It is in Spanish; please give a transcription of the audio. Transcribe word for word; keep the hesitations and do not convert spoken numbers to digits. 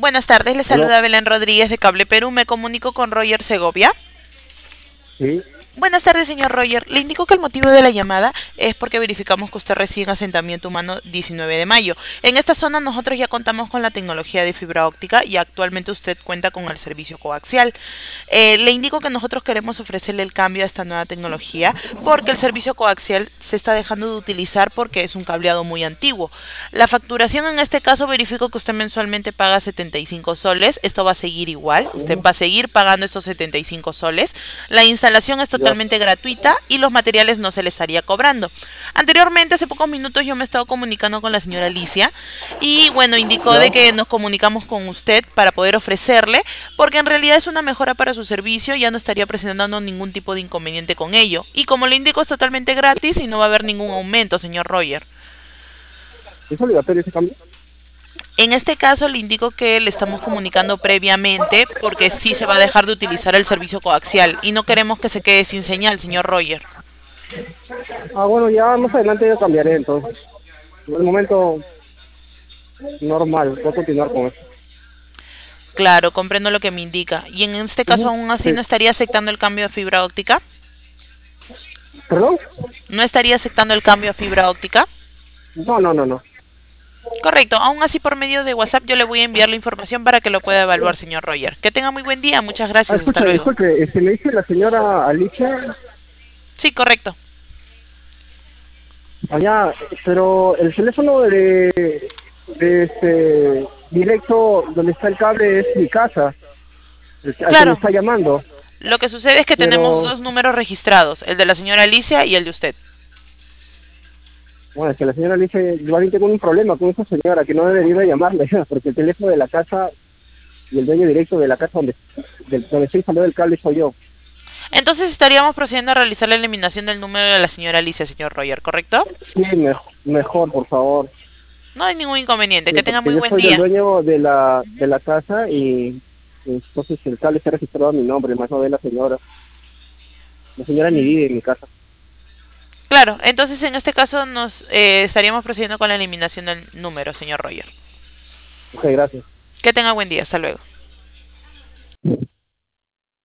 Buenas tardes, le ¿Aló? saluda Belén Rodríguez de Cable Perú. Me comunico con Roger Segovia. Sí. Buenas tardes, señor Roger. Le indico que el motivo de la llamada es porque verificamos que usted reside en asentamiento humano diecinueve de mayo. En esta zona nosotros ya contamos con la tecnología de fibra óptica y actualmente usted cuenta con el servicio coaxial. Eh, le indico que nosotros queremos ofrecerle el cambio a esta nueva tecnología porque el servicio coaxial se está dejando de utilizar porque es un cableado muy antiguo. La facturación en este caso verifico que usted mensualmente paga setenta y cinco soles. Esto va a seguir igual. Usted va a seguir pagando estos setenta y cinco soles. La instalación es Ya. totalmente gratuita y los materiales no se le estaría cobrando. Anteriormente, hace pocos minutos, yo me he estado comunicando con la señora Alicia y bueno, indicó de Ya. que nos comunicamos con usted para poder ofrecerle, porque en realidad es una mejora para su servicio, ya no estaría presentando ningún tipo de inconveniente con ello. Y como le indico, es totalmente gratis y no va a haber ningún aumento, señor Roger. ¿Es obligatorio ese cambio? En este caso le indico que le estamos comunicando previamente porque sí se va a dejar de utilizar el servicio coaxial y no queremos que se quede sin señal, señor Roger. Ah, bueno, ya más adelante yo cambiaré entonces. En el momento normal, puedo continuar con eso. Claro, comprendo lo que me indica. Y en este caso Ujú. aún así Sí. no estaría aceptando el cambio a fibra óptica. ¿Perdón? ¿No estaría aceptando el cambio a fibra óptica? No, no, no, no. Correcto, aún así por medio de WhatsApp yo le voy a enviar la información para que lo pueda evaluar, señor Roger. Que tenga muy buen día, muchas Ah, gracias, hasta escucha, luego. disculpe, este, me dice la señora Alicia Sí, correcto. allá, pero el teléfono de, de este directo donde está el cable es mi casa, el- al que me Claro, está llamando, lo que sucede es que tenemos pero dos números registrados, el de la señora Alicia y el de usted. bueno, es que la señora le dice, yo ahorita tengo un problema con esa señora que no debería de llamarle, porque el teléfono de la casa y el dueño directo de la casa donde, del, donde estoy saliendo del cable soy yo. Entonces estaríamos procediendo a realizar la eliminación del número de la señora Alicia, señor Roger, ¿correcto? Sí, me- mejor, por favor. No hay ningún inconveniente, Sí, que tenga porque muy yo buen soy el día. dueño de la, de la casa y entonces el cable está registrado a mi nombre, más no de la señora. La señora ni vive en mi casa. Claro, entonces en este caso nos eh, estaríamos procediendo con la eliminación del número, señor Roger. Ok, gracias. Que tenga buen día, hasta luego.